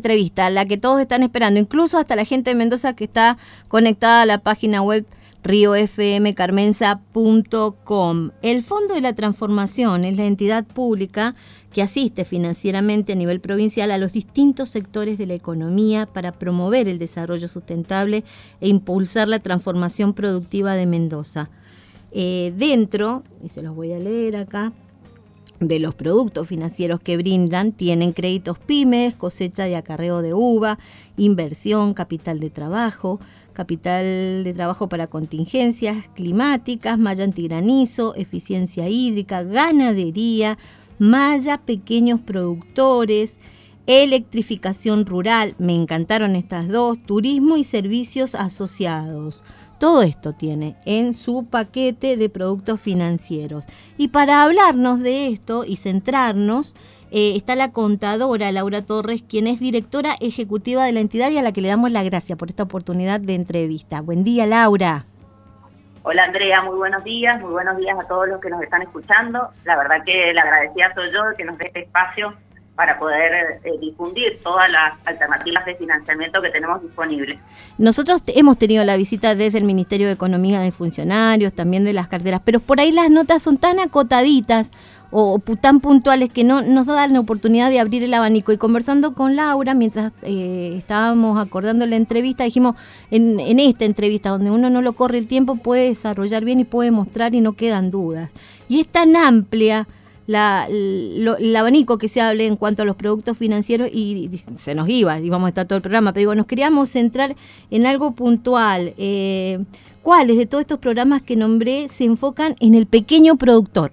entrevista, la que todos están esperando, incluso hasta la gente de Mendoza que está conectada a la página web riofmcarmenza.com. El Fondo de la Transformación es la entidad pública que asiste financieramente a nivel provincial a los distintos sectores de la economía para promover el desarrollo sustentable e impulsar la transformación productiva de Mendoza. Dentro, y se los voy a leer acá, de los productos financieros que brindan, tienen créditos pymes, cosecha y acarreo de uva, inversión, capital de trabajo para contingencias climáticas, malla antigranizo, eficiencia hídrica, ganadería, malla pequeños productores, electrificación rural, me encantaron estas dos, turismo y servicios asociados. Todo esto tiene en su paquete de productos financieros. Y para hablarnos de esto y centrarnos, está la contadora Laura Torres, quien es directora ejecutiva de la entidad y a la que le damos las gracias por esta oportunidad de entrevista. Buen día, Laura. Hola, Andrea, muy buenos días a todos los que nos están escuchando. La verdad que la agradecida soy yo de que nos dé este espacio para poder difundir todas las alternativas de financiamiento que tenemos disponibles. Nosotros hemos tenido la visita desde el Ministerio de Economía de funcionarios, también de las carteras, pero por ahí las notas son tan acotaditas o tan puntuales que no nos dan la oportunidad de abrir el abanico. Y conversando con Laura, mientras estábamos acordando la entrevista, dijimos, en esta entrevista, donde uno no lo corre el tiempo, puede desarrollar bien y puede mostrar y no quedan dudas. Y es tan amplia el abanico que se hable en cuanto a los productos financieros y se nos íbamos a estar todo el programa, pero digo, nos queríamos centrar en algo puntual. ¿Cuáles de todos estos programas que nombré se enfocan en el pequeño productor?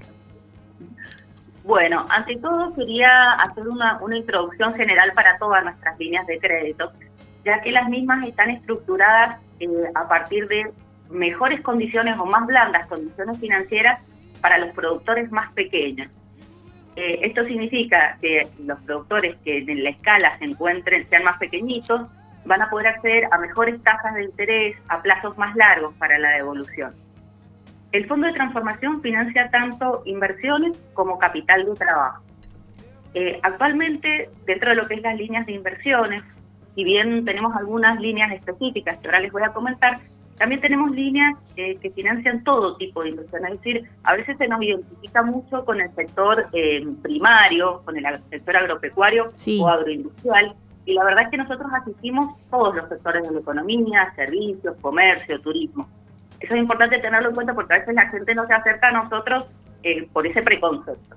Bueno, ante todo quería hacer una introducción general para todas nuestras líneas de crédito, ya que las mismas están estructuradas a partir de mejores condiciones o más blandas condiciones financieras para los productores más pequeños. Esto significa que los productores que en la escala sean más pequeñitos, van a poder acceder a mejores tasas de interés, a plazos más largos para la devolución. El Fondo de Transformación financia tanto inversiones como capital de trabajo. Actualmente, dentro de lo que es las líneas de inversiones, si bien tenemos algunas líneas específicas que ahora les voy a comentar, también tenemos líneas que financian todo tipo de inversión. Es decir, a veces se nos identifica mucho con el sector primario, con el sector agropecuario o agroindustrial, y la verdad es que nosotros asistimos todos los sectores de la economía, servicios, comercio, turismo. Eso es importante tenerlo en cuenta porque a veces la gente no se acerca a nosotros por ese preconcepto.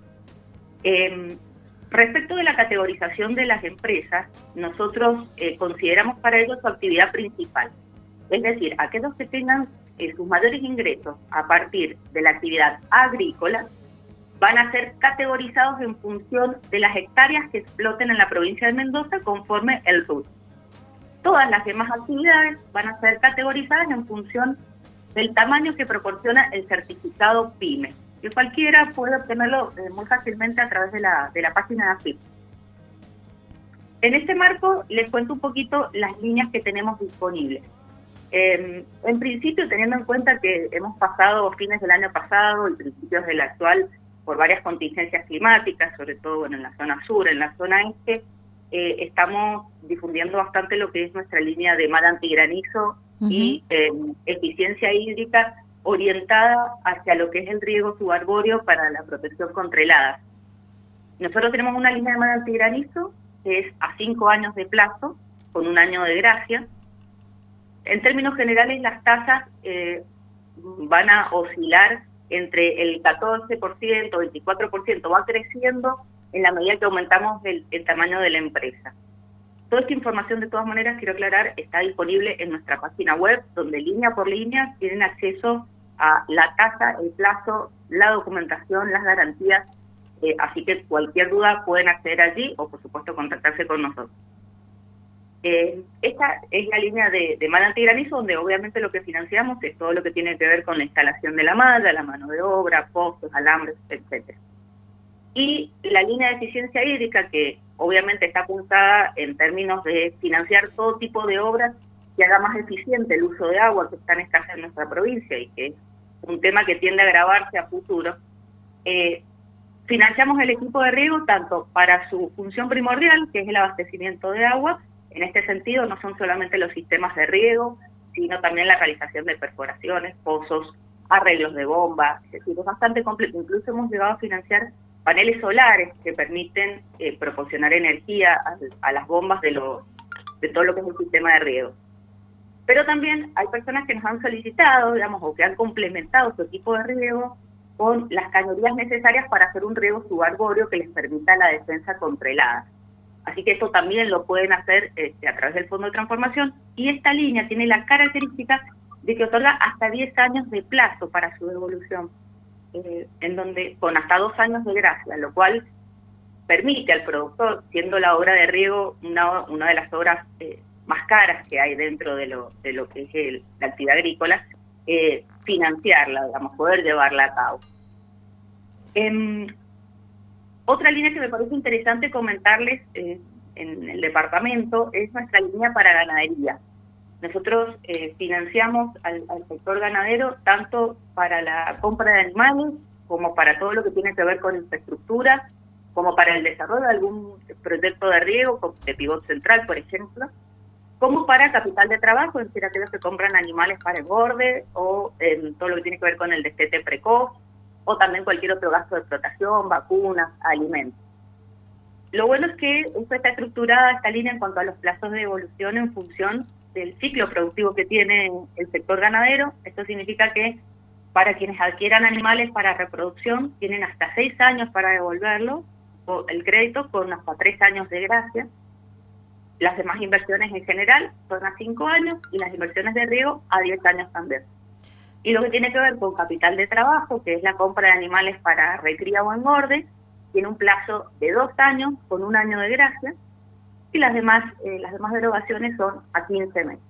Respecto de la categorización de las empresas, nosotros consideramos para ellos su actividad principal. Es decir, aquellos que tengan sus mayores ingresos a partir de la actividad agrícola van a ser categorizados en función de las hectáreas que exploten en la provincia de Mendoza conforme el RUT. Todas las demás actividades van a ser categorizadas en función del tamaño que proporciona el certificado PYME, que cualquiera puede obtenerlo muy fácilmente a través de la página de AFIP. En este marco les cuento un poquito las líneas que tenemos disponibles. En principio, teniendo en cuenta que hemos pasado fines del año pasado y principios del actual por varias contingencias climáticas, sobre todo en la zona sur, en la zona este, estamos difundiendo bastante lo que es nuestra línea de malla antigranizo y eficiencia hídrica orientada hacia lo que es el riego subarbóreo para la protección contra heladas. Nosotros tenemos una línea de malla antigranizo que es a 5 años de plazo, con 1 año de gracia. En términos generales, las tasas van a oscilar entre el 14%, 24%, va creciendo en la medida que aumentamos el tamaño de la empresa. Toda esta información, de todas maneras, quiero aclarar, está disponible en nuestra página web, donde línea por línea tienen acceso a la tasa, el plazo, la documentación, las garantías, así que cualquier duda pueden acceder allí o, por supuesto, contactarse con nosotros. Esta es la línea de malla antigranizo, donde obviamente lo que financiamos es todo lo que tiene que ver con la instalación de la malla, la mano de obra, postes, alambres, etc. Y la línea de eficiencia hídrica, que obviamente está apuntada en términos de financiar todo tipo de obras que haga más eficiente el uso de agua, que está escasa en nuestra provincia y que es un tema que tiende a agravarse a futuro. Financiamos el equipo de riego tanto para su función primordial, que es el abastecimiento de agua. En este sentido, no son solamente los sistemas de riego, sino también la realización de perforaciones, pozos, arreglos de bombas. Es decir, es bastante completo. Incluso hemos llegado a financiar paneles solares que permiten proporcionar energía a las bombas de todo lo que es el sistema de riego. Pero también hay personas que nos han solicitado, digamos, o que han complementado su equipo de riego con las cañerías necesarias para hacer un riego subarbóreo que les permita la defensa contra heladas. Así que eso también lo pueden hacer a través del Fondo de Transformación, y esta línea tiene la característica de que otorga hasta 10 años de plazo para su devolución, en donde con hasta 2 años de gracia, lo cual permite al productor, siendo la obra de riego una de las obras más caras que hay dentro de lo que es la actividad agrícola, financiarla, digamos, poder llevarla a cabo. Otra línea que me parece interesante comentarles en el departamento es nuestra línea para ganadería. Nosotros financiamos al sector ganadero tanto para la compra de animales, como para todo lo que tiene que ver con infraestructura, como para el desarrollo de algún proyecto de riego, de pivot central, por ejemplo, como para capital de trabajo, es decir, aquellos que compran animales para engorde, o todo lo que tiene que ver con el destete precoz, o también cualquier otro gasto de explotación, vacunas, alimentos. Lo bueno es que esto está estructurada, esta línea, en cuanto a los plazos de devolución en función del ciclo productivo que tiene el sector ganadero. Esto significa que para quienes adquieran animales para reproducción, tienen hasta 6 años para devolverlo, o el crédito, con hasta 3 años de gracia. Las demás inversiones en general son a 5 años, y las inversiones de riego a 10 años también. Y lo que tiene que ver con capital de trabajo, que es la compra de animales para recría o engorde, tiene un plazo de 2 años con 1 año de gracia, y las demás derogaciones son a 15 meses.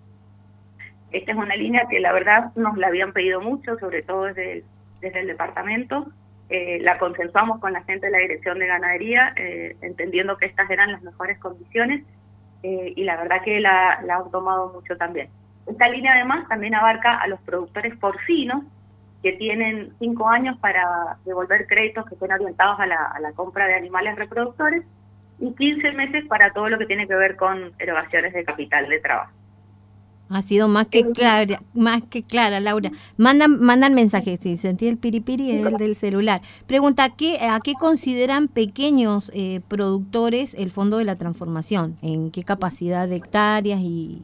Esta es una línea que la verdad nos la habían pedido mucho, sobre todo desde el departamento. La consensuamos con la gente de la Dirección de Ganadería, entendiendo que estas eran las mejores condiciones, y la verdad que la han tomado mucho también. Esta línea además también abarca a los productores porcinos, que tienen 5 años para devolver créditos que estén orientados a la compra de animales reproductores, y 15 meses para todo lo que tiene que ver con erogaciones de capital de trabajo. Ha sido más que clara, Laura. Mandan mensajes, si sentí el piripiri, es el del celular. Pregunta, ¿a qué consideran pequeños productores el Fondo de la Transformación? ¿En qué capacidad de hectáreas?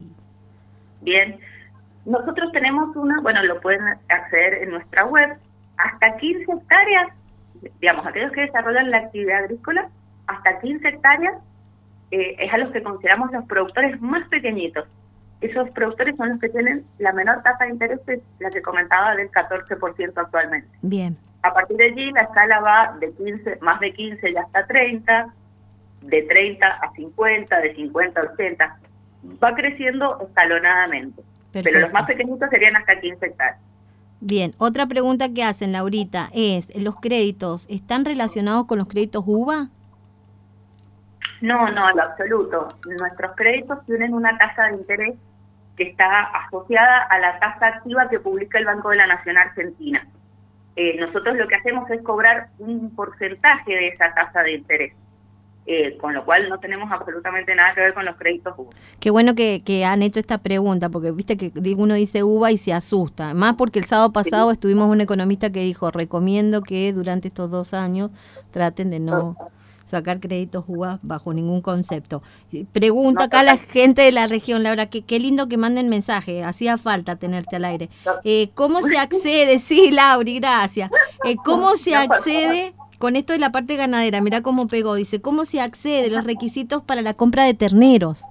Bien, nosotros tenemos lo pueden acceder en nuestra web, hasta 15 hectáreas, digamos, aquellos que desarrollan la actividad agrícola, hasta 15 hectáreas, es a los que consideramos los productores más pequeñitos. Esos productores son los que tienen la menor tasa de interés, que es la que comentaba, del 14% actualmente. Bien. A partir de allí la escala va de 15, más de 15 y hasta 30, de 30 a 50, de 50 a 80. Va creciendo escalonadamente. Perfecto. Pero los más pequeñitos serían hasta 15 hectáreas. Bien, otra pregunta que hacen, Laurita, es, ¿los créditos están relacionados con los créditos UVA? No, en lo absoluto. Nuestros créditos tienen una tasa de interés que está asociada a la tasa activa que publica el Banco de la Nación Argentina. Nosotros lo que hacemos es cobrar un porcentaje de esa tasa de interés, con lo cual no tenemos absolutamente nada que ver con los créditos UVA. Qué bueno que han hecho esta pregunta, porque viste que uno dice UVA y se asusta, más porque el sábado pasado estuvimos un economista que dijo, recomiendo que durante estos 2 años traten de no sacar créditos UVA bajo ningún concepto. Pregunta acá la gente de la región, Laura, qué lindo que manden mensaje, hacía falta tenerte al aire. ¿Cómo se accede? Sí, Lauri, gracias. ¿Cómo se accede con esto de la parte ganadera? Mirá cómo pegó, dice, ¿cómo se accede? Los requisitos para la compra de terneros.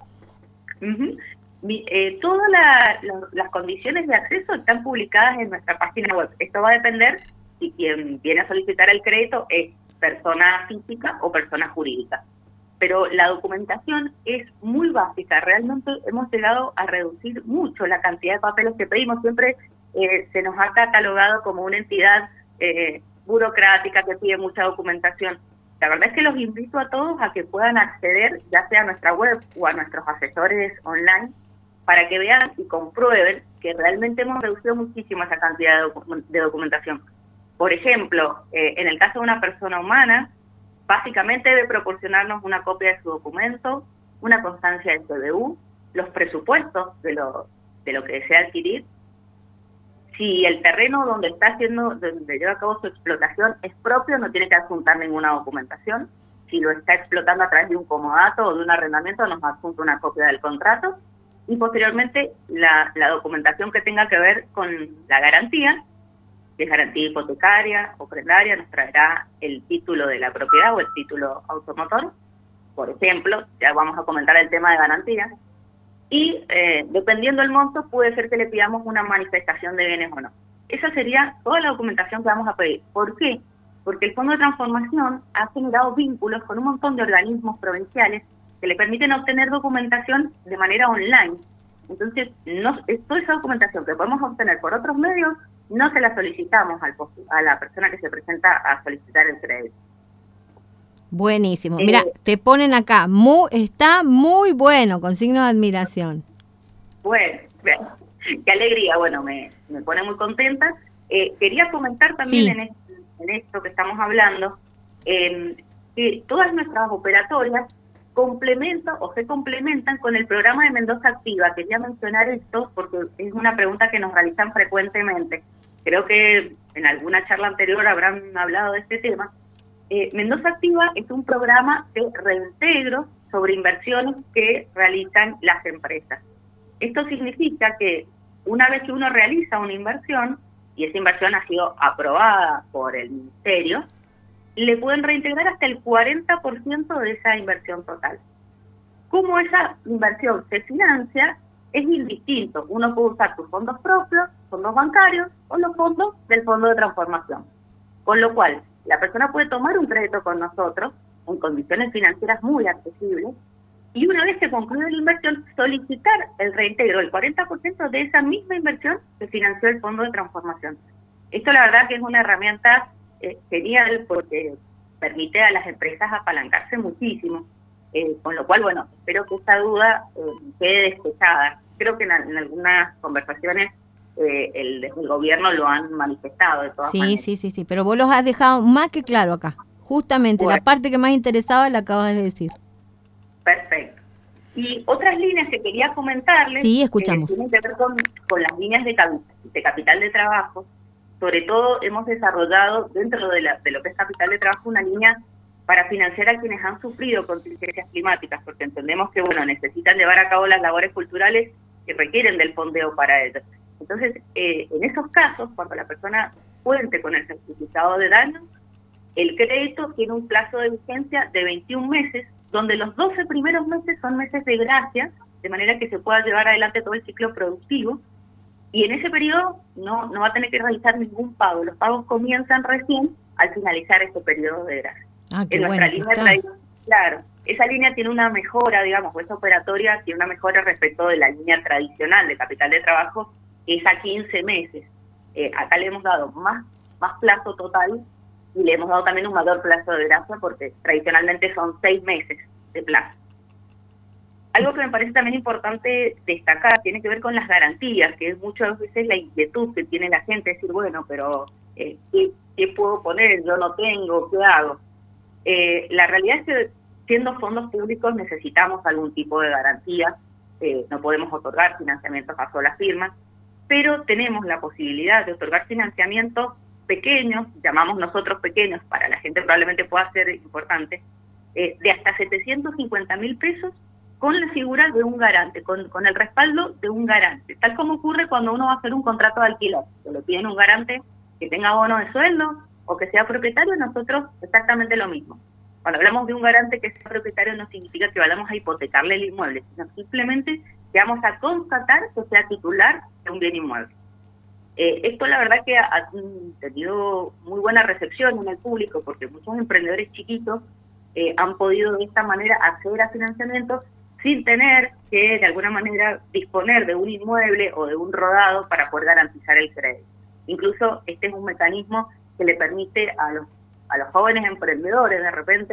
Todas las condiciones de acceso están publicadas en nuestra página web. Esto va a depender si quien viene a solicitar el crédito es persona física o persona jurídica. Pero la documentación es muy básica. Realmente hemos llegado a reducir mucho la cantidad de papeles que pedimos. Siempre se nos ha catalogado como una entidad burocrática que pide mucha documentación. La verdad es que los invito a todos a que puedan acceder, ya sea a nuestra web o a nuestros asesores online, para que vean y comprueben que realmente hemos reducido muchísimo esa cantidad de documentación. Por ejemplo, en el caso de una persona humana, básicamente debe proporcionarnos una copia de su documento, una constancia de CBU, los presupuestos de lo que desea adquirir. Si el terreno donde lleva a cabo su explotación es propio, no tiene que adjuntar ninguna documentación. Si lo está explotando a través de un comodato o de un arrendamiento, nos adjunta una copia del contrato. Y posteriormente, la documentación que tenga que ver con la garantía, que es garantía hipotecaria o prendaria, nos traerá el título de la propiedad o el título automotor. Por ejemplo, ya vamos a comentar el tema de garantía. Y dependiendo del monto, puede ser que le pidamos una manifestación de bienes o no. Esa sería toda la documentación que vamos a pedir. ¿Por qué? Porque el Fondo de Transformación ha generado vínculos con un montón de organismos provinciales que le permiten obtener documentación de manera online. Entonces, toda esa documentación que podemos obtener por otros medios, no se la solicitamos a la persona que se presenta a solicitar el crédito. Buenísimo. Mira, te ponen acá, está muy bueno, con signo de admiración. Bueno, qué alegría, bueno, me pone muy contenta. Quería comentar también en esto que estamos hablando, que todas nuestras operatorias se complementan con el programa de Mendoza Activa. Quería mencionar esto porque es una pregunta que nos realizan frecuentemente. Creo que en alguna charla anterior habrán hablado de este tema. Mendoza Activa es un programa de reintegro sobre inversiones que realizan las empresas. Esto significa que una vez que uno realiza una inversión, y esa inversión ha sido aprobada por el Ministerio, le pueden reintegrar hasta el 40% de esa inversión total. Cómo esa inversión se financia es indistinto. Uno puede usar sus fondos propios, fondos bancarios o los fondos del Fondo de Transformación. Con lo cual, la persona puede tomar un crédito con nosotros en condiciones financieras muy accesibles y una vez que concluye la inversión, solicitar el reintegro, el 40% de esa misma inversión que financió el Fondo de Transformación. Esto la verdad que es una herramienta genial porque permite a las empresas apalancarse muchísimo, con lo cual, bueno, espero que esta duda quede despejada. Creo que en algunas conversaciones desde el gobierno lo han manifestado de todas maneras. Sí, pero vos los has dejado más que claro acá. Justamente, la parte que más interesaba la acabas de decir. Perfecto. Y otras líneas que quería comentarles, escuchamos. Tienen que ver con las líneas de capital de trabajo. Sobre todo hemos desarrollado dentro de lo que es capital de trabajo una línea para financiar a quienes han sufrido contingencias climáticas, porque entendemos que necesitan llevar a cabo las labores culturales que requieren del fondeo para ello. Entonces, en esos casos, cuando la persona cuente con el certificado de daño, el crédito tiene un plazo de vigencia de 21 meses, donde los 12 primeros meses son meses de gracia, de manera que se pueda llevar adelante todo el ciclo productivo, y en ese periodo no va a tener que realizar ningún pago. Los pagos comienzan recién al finalizar este periodo de gracia. En nuestra línea claro, esa línea tiene una mejora, digamos, o esa operatoria tiene una mejora respecto de la línea tradicional de capital de trabajo, que es a 15 meses. Acá le hemos dado más plazo total y le hemos dado también un mayor plazo de gracia porque tradicionalmente son 6 meses de plazo. Algo que me parece también importante destacar tiene que ver con las garantías, que es muchas veces la inquietud que tiene la gente, decir, bueno, pero ¿qué puedo poner? Yo no tengo, ¿qué hago? La realidad es que siendo fondos públicos necesitamos algún tipo de garantía, no podemos otorgar financiamientos a sola firma, pero tenemos la posibilidad de otorgar financiamientos pequeños, llamamos nosotros pequeños, para la gente probablemente pueda ser importante, de hasta 750.000 pesos con la figura de un garante, con el respaldo de un garante, tal como ocurre cuando uno va a hacer un contrato de alquiler, que le piden un garante que tenga bono de sueldo o que sea propietario. Nosotros exactamente lo mismo. Cuando hablamos de un garante que sea propietario no significa que vayamos a hipotecarle el inmueble, sino simplemente que vamos a constatar que sea titular de un bien inmueble. Esto la verdad que ha tenido muy buena recepción en el público porque muchos emprendedores chiquitos han podido de esta manera acceder a financiamientos sin tener que de alguna manera disponer de un inmueble o de un rodado para poder garantizar el crédito. Incluso este es un mecanismo que le permite a los jóvenes emprendedores de repente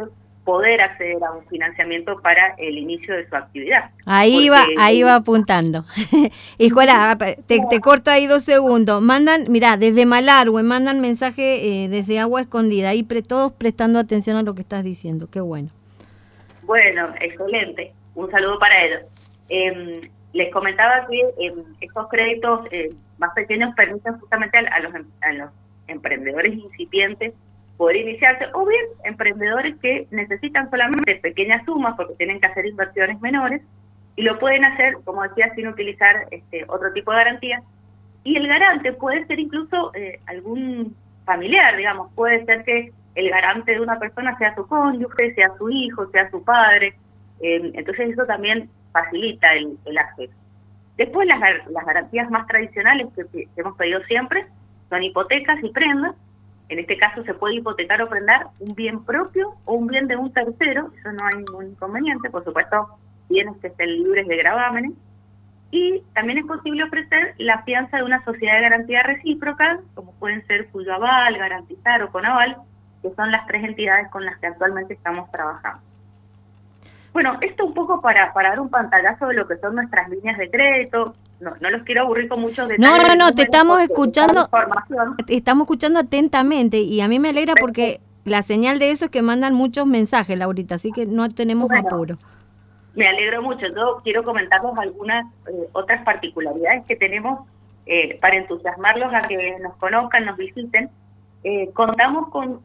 poder acceder a un financiamiento para el inicio de su actividad. Ahí va apuntando. Escuela, te corto ahí 2 segundos. Mirá, desde Malargüe mandan mensaje desde Agua Escondida, ahí todos prestando atención a lo que estás diciendo, qué bueno. Bueno, excelente, un saludo para ellos. Les comentaba que estos créditos más pequeños permiten justamente a los emprendedores incipientes poder iniciarse, o bien emprendedores que necesitan solamente pequeñas sumas porque tienen que hacer inversiones menores y lo pueden hacer, como decía, sin utilizar otro tipo de garantía. Y el garante puede ser incluso algún familiar, digamos, puede ser que el garante de una persona sea su cónyuge, sea su hijo, sea su padre, entonces eso también facilita el acceso. Después las garantías más tradicionales que hemos pedido siempre son hipotecas y prendas. En este caso se puede hipotecar o prendar un bien propio o un bien de un tercero, eso no hay ningún inconveniente, por supuesto, bienes que estén libres de gravámenes. Y también es posible ofrecer la fianza de una sociedad de garantía recíproca, como pueden ser Cuyoaval, Garantizar o Conaval, que son las 3 entidades con las que actualmente estamos trabajando. Bueno, esto un poco para dar un pantallazo de lo que son nuestras líneas de crédito. No los quiero aburrir con muchos detalles. No, te estamos escuchando atentamente y a mí me alegra porque la señal de eso es que mandan muchos mensajes, Laurita, así que no tenemos apuro. Me alegro mucho. Yo quiero comentarles algunas otras particularidades que tenemos para entusiasmarlos a que nos conozcan, nos visiten. Contamos con,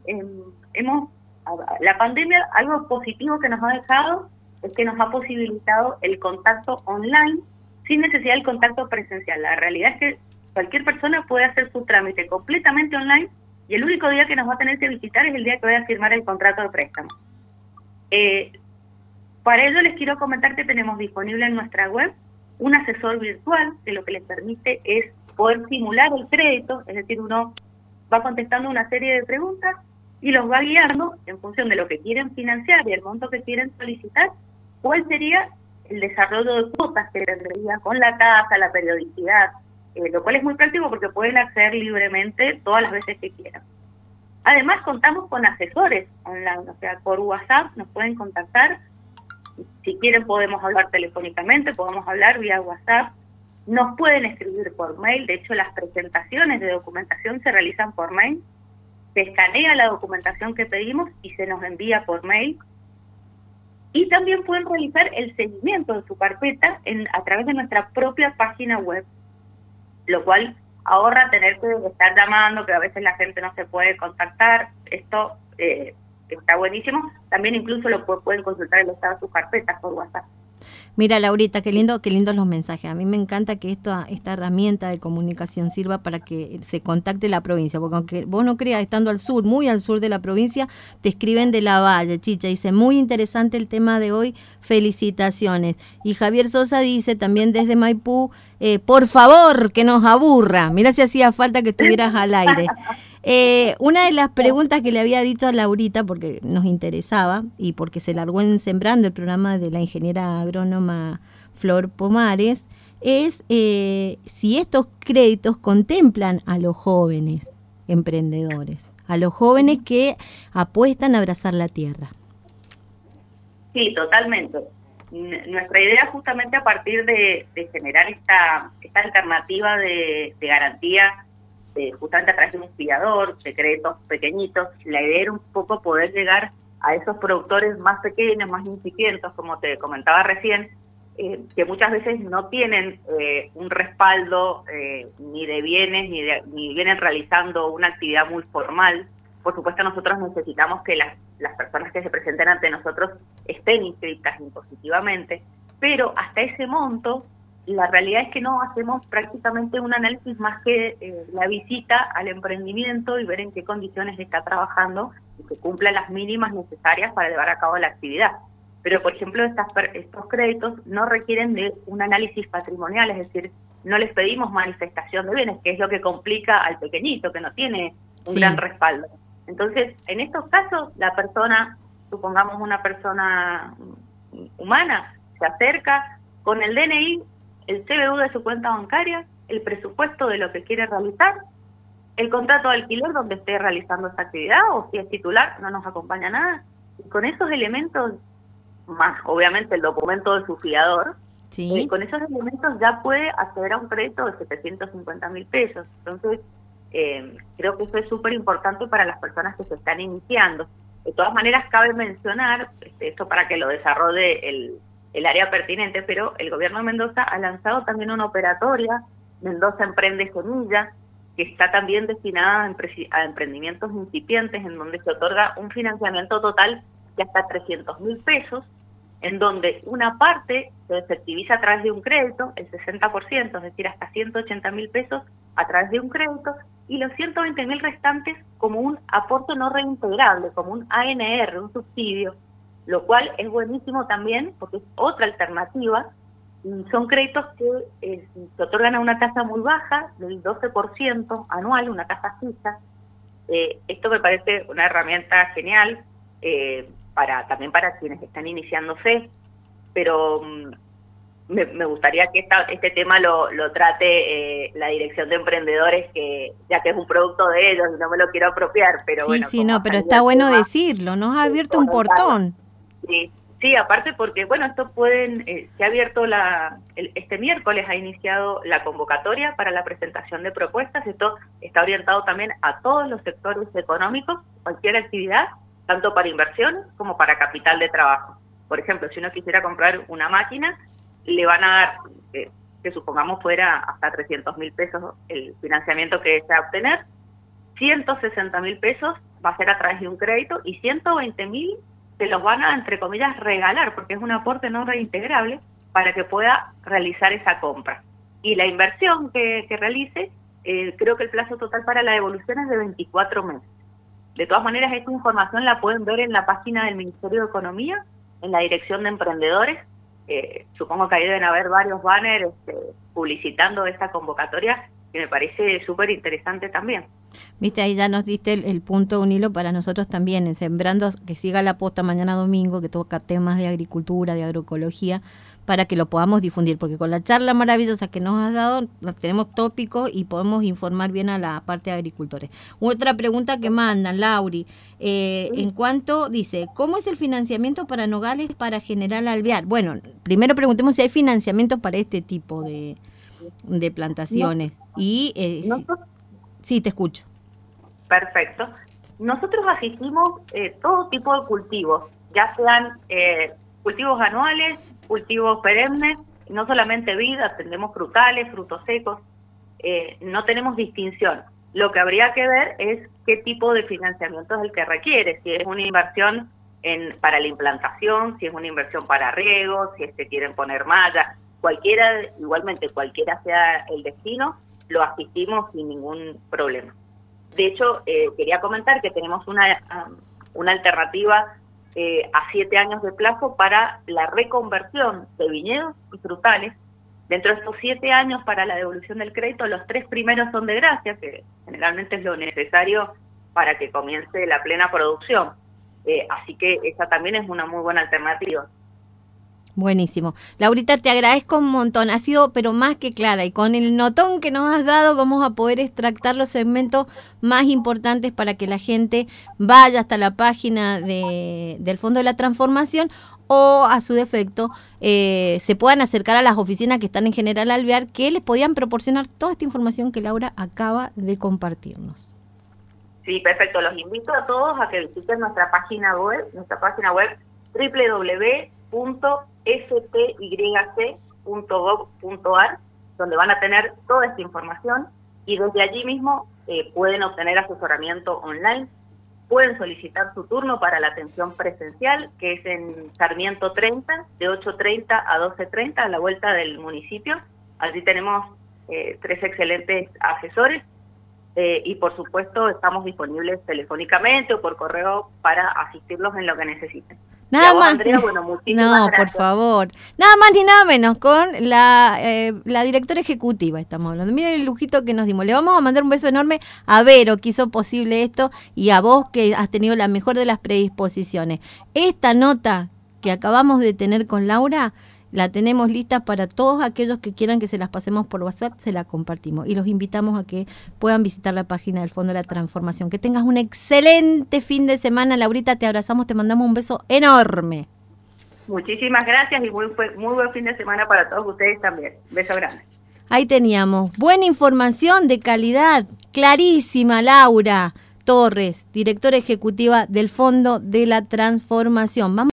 la pandemia, algo positivo que nos ha dejado es que nos ha posibilitado el contacto online sin necesidad del contacto presencial. La realidad es que cualquier persona puede hacer su trámite completamente online y el único día que nos va a tener que visitar es el día que vaya a firmar el contrato de préstamo. Para ello les quiero comentar que tenemos disponible en nuestra web un asesor virtual que lo que les permite es poder simular el crédito, es decir, uno va contestando una serie de preguntas y los va guiando en función de lo que quieren financiar y el monto que quieren solicitar, cuál sería el desarrollo de cuotas que tendría con la tasa, la periodicidad, lo cual es muy práctico porque pueden acceder libremente todas las veces que quieran. Además contamos con asesores online, o sea, por WhatsApp nos pueden contactar, si quieren podemos hablar telefónicamente, podemos hablar vía WhatsApp, nos pueden escribir por mail, de hecho las presentaciones de documentación se realizan por mail, se escanea la documentación que pedimos y se nos envía por mail. Y también pueden realizar el seguimiento de su carpeta a través de nuestra propia página web, lo cual ahorra tener que estar llamando, que a veces la gente no se puede contactar. Esto está buenísimo. También incluso pueden consultar el estado de sus carpetas por WhatsApp. Mira, Laurita, qué lindos los mensajes. A mí me encanta que esta herramienta de comunicación sirva para que se contacte la provincia, porque aunque vos no creas, estando al sur, muy al sur de la provincia, te escriben de la Valle. Chicha dice, muy interesante el tema de hoy, felicitaciones. Y Javier Sosa dice también desde Maipú, por favor, que nos aburra. Mira si hacía falta que estuvieras al aire. Una de las preguntas que le había dicho a Laurita, porque nos interesaba y porque se largó en Sembrando el programa de la ingeniera agrónoma Flor Pomares, es si estos créditos contemplan a los jóvenes emprendedores, a los jóvenes que apuestan a abrazar la tierra. Sí, totalmente. Nuestra idea justamente a partir de generar esta alternativa de garantía, justamente a través de un fiador, de créditos pequeñitos, la idea era un poco poder llegar a esos productores más pequeños, más incipientes, como te comentaba recién, que muchas veces no tienen un respaldo ni de bienes, ni vienen realizando una actividad muy formal. Por supuesto, nosotros necesitamos que las personas que se presenten ante nosotros estén inscritas impositivamente, pero hasta ese monto, la realidad es que no hacemos prácticamente un análisis más que la visita al emprendimiento y ver en qué condiciones está trabajando y que cumpla las mínimas necesarias para llevar a cabo la actividad. Pero, por ejemplo, estos créditos no requieren de un análisis patrimonial, es decir, no les pedimos manifestación de bienes, que es lo que complica al pequeñito, que no tiene un gran respaldo. Entonces, en estos casos, la persona, supongamos una persona humana, se acerca con el DNI, el CBU de su cuenta bancaria, el presupuesto de lo que quiere realizar, el contrato de alquiler donde esté realizando esa actividad, o si es titular, no nos acompaña nada, y con esos elementos, más obviamente el documento de su fiador, Sí. Con esos elementos ya puede acceder a un crédito de 750.000 pesos. Entonces, creo que eso es súper importante para las personas que se están iniciando. De todas maneras, cabe mencionar, esto para que lo desarrolle el área pertinente, pero el gobierno de Mendoza ha lanzado también una operatoria, Mendoza Emprende Semilla, que está también destinada a emprendimientos incipientes, en donde se otorga un financiamiento total de hasta 300.000 pesos, en donde una parte se efectiviza a través de un crédito, el 60%, es decir, hasta 180.000 pesos a través de un crédito, y los 120.000 restantes como un aporte no reintegrable, como un ANR, un subsidio, lo cual es buenísimo también porque es otra alternativa, y son créditos que se otorgan a una tasa muy baja, del 12% anual, una tasa fija. Esto me parece una herramienta genial, también para quienes están iniciándose, pero me gustaría que este tema lo trate la Dirección de Emprendedores, ya que es un producto de ellos y no me lo quiero apropiar, pero bueno. Sí, no, pero está bueno decirlo, nos ha abierto un portón. Sí, aparte porque, bueno, esto se ha abierto este miércoles, ha iniciado la convocatoria para la presentación de propuestas. Esto está orientado también a todos los sectores económicos, cualquier actividad, tanto para inversiones como para capital de trabajo. Por ejemplo, si uno quisiera comprar una máquina, le van a dar, que supongamos fuera hasta 300.000 pesos el financiamiento que desea obtener, 160.000 pesos va a ser a través de un crédito y 120.000 se los van a, entre comillas, regalar, porque es un aporte no reintegrable para que pueda realizar esa compra. Y la inversión que realice, creo que el plazo total para la devolución es de 24 meses. De todas maneras, esta información la pueden ver en la página del Ministerio de Economía, en la Dirección de Emprendedores. Supongo que ahí deben haber varios banners publicitando esta convocatoria, que me parece súper interesante también. Viste, ahí ya nos diste el punto, un hilo para nosotros también, en Sembrando, que siga la posta mañana domingo, que toca temas de agricultura, de agroecología, para que lo podamos difundir, porque con la charla maravillosa que nos has dado, tenemos tópicos y podemos informar bien a la parte de agricultores. Otra pregunta que mandan, Lauri, en cuanto, dice, ¿cómo es el financiamiento para Nogales para General Alvear? Bueno, primero preguntemos si hay financiamiento para este tipo de plantaciones. No. Y sí, te escucho. Perfecto. Nosotros asistimos todo tipo de cultivos, ya sean cultivos anuales, cultivos perennes, no solamente vid, atendemos frutales, frutos secos, no tenemos distinción. Lo que habría que ver es qué tipo de financiamiento es el que requiere, si es una inversión para la implantación, si es una inversión para riego, si es que quieren poner malla, igualmente cualquiera sea el destino, lo asistimos sin ningún problema. De hecho, quería comentar que tenemos una alternativa a 7 años de plazo para la reconversión de viñedos y frutales. Dentro de estos 7 años para la devolución del crédito, los 3 primeros son de gracia, que generalmente es lo necesario para que comience la plena producción. Así que esa también es una muy buena alternativa. Buenísimo. Laurita, te agradezco un montón. Ha sido, pero más que clara. Y con el notón que nos has dado, vamos a poder extractar los segmentos más importantes para que la gente vaya hasta la página del Fondo de la Transformación o, a su defecto, se puedan acercar a las oficinas que están en General Alvear, que les podían proporcionar toda esta información que Laura acaba de compartirnos. Sí, perfecto. Los invito a todos a que visiten nuestra página web www.styc.gov.ar, donde van a tener toda esta información y desde allí mismo pueden obtener asesoramiento online, pueden solicitar su turno para la atención presencial, que es en Sarmiento 30, de 8:30 a 12:30, a la vuelta del municipio. Allí tenemos 3 excelentes asesores y por supuesto estamos disponibles telefónicamente o por correo para asistirlos en lo que necesiten. Nada más. Andrea, bueno, muchísimas gracias. Por favor. Nada más ni nada menos con la directora ejecutiva estamos hablando. Miren el lujito que nos dimos. Le vamos a mandar un beso enorme a Vero, que hizo posible esto, y a vos, que has tenido la mejor de las predisposiciones. Esta nota que acabamos de tener con Laura La tenemos lista para todos aquellos que quieran que se las pasemos por WhatsApp, se la compartimos. Y los invitamos a que puedan visitar la página del Fondo de la Transformación. Que tengas un excelente fin de semana, Laurita, te abrazamos, te mandamos un beso enorme. Muchísimas gracias y muy buen fin de semana para todos ustedes también. Beso grande. Ahí teníamos buena información de calidad, clarísima, Laura Torres, directora ejecutiva del Fondo de la Transformación. Vamos